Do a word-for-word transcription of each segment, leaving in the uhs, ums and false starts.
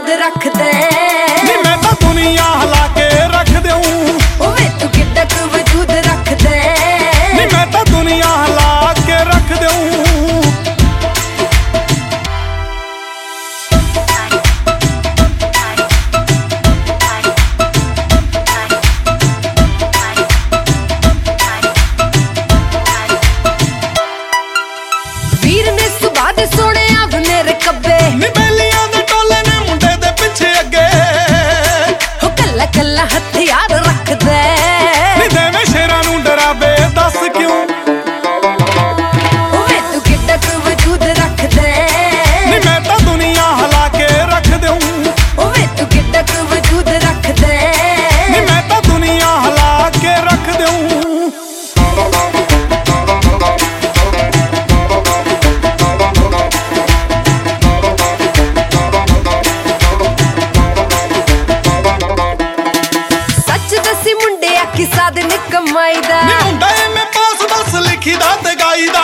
वजूद रख दे। नी मैं तो दुनिया हिला के रख दूं। वे तू किड्डा क वजूद रख दे। नी मैं तो दुनिया हिला के रख दूं। वीर ने सुबह दे सोने अब मेरे कब्बे। नी बेलियां दे टोले ने मुंडे दे पिछे अगे। हो कल्ला कल्ला हथियार रख दे। नी देवे शेरां नूं डरावे दस क्यों। वे तू किड्डा क वजूद रख दे। नी मैं तो दुनिया हिला के रख दूं। वे तू किड्डा क वजूद रख दे। नी मैं तो दुनिया हिला के रख दूं। किसा दिन कमाई दा नी मुंडा एवें पास दस लिखी दा ते गाई दा।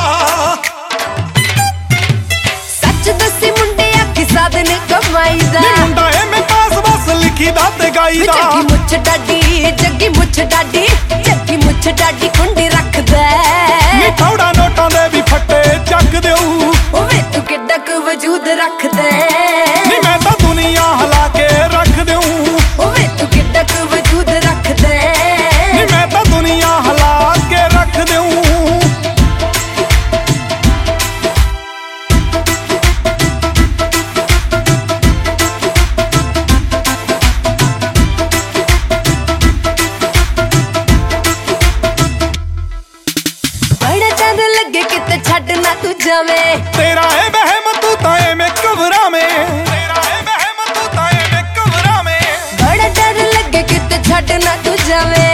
सच दसी मुंडे किसा दिन कमाई दा। नी मुंडा एवें पास दस लिखी दा ते गाई दा। जग्गी मुछ डाडी जग्गी मुछ डाडी जग्गी मुछ डाडी कुंडी रख दे। नी थोड़ा नोटां दे भी फट्टे चक देऊ। वे तू किड्डा क वजूद रख दे। नी मैं तो दुनिया हिला के रख दूं। वे तू किड्डा क वजूद रख दे। नी मैं तो दुनिया हिला के रख दूं। बड़ा चंद लगे किते छड्ड ना तू जावे। तेरा है वहम तू तां एवें कबरा में। तेरा है वहम तू तां एवें कबरा में। बड़ा डर लगे किते छड्ड ना तू जावे।